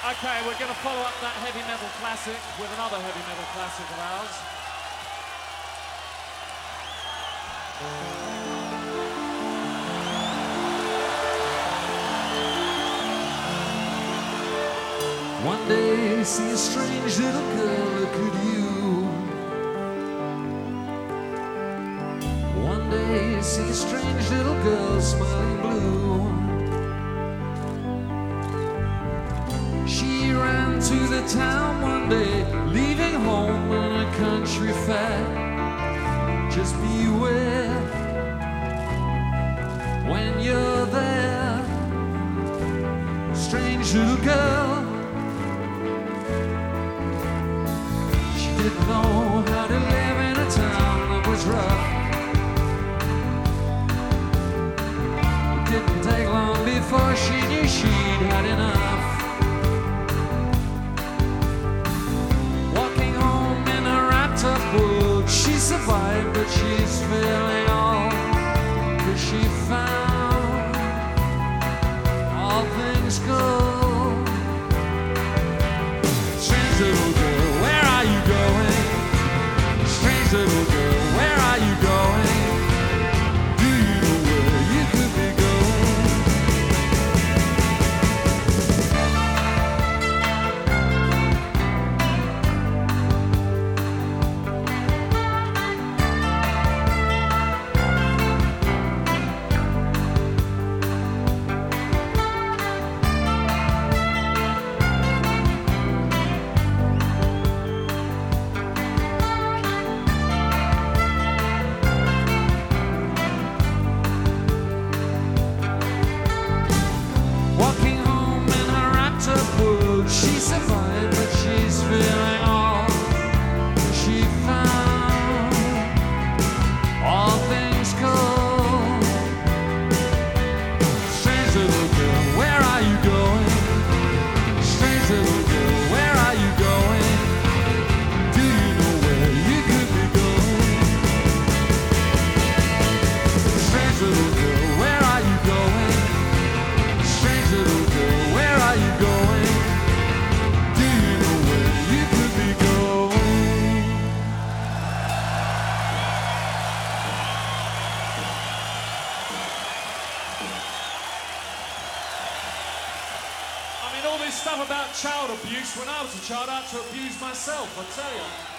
Okay, we're going to follow up that heavy metal classic with another heavy metal classic of ours. One day, see a strange little girl look at you. One day, see a strange little girl smiling blue. She ran to the town one day, leaving home on a country fair. Just beware when you're there, strange little girl. She didn't know how to live in a town that was rough. It didn't take long before she knew she'd had enough. Walking home in a wrapped up book, she survived, but she's feeling all, 'cause she found all things go. Strange little girl, where are you going? Strange little girl, where are you going? Do you know where you could be going? Walking home in her wrapped up book, she survived, but she's feeling all she found. All things cold. Strange little girl, where are you going? Strange little girl, where are you going? Do you know where you could be going? Strange little girl, where are you going? Strange little girl, where are you going? Do you know where you could be going? I mean, all this stuff about child abuse, when I was a child, I had to abuse myself, I tell you.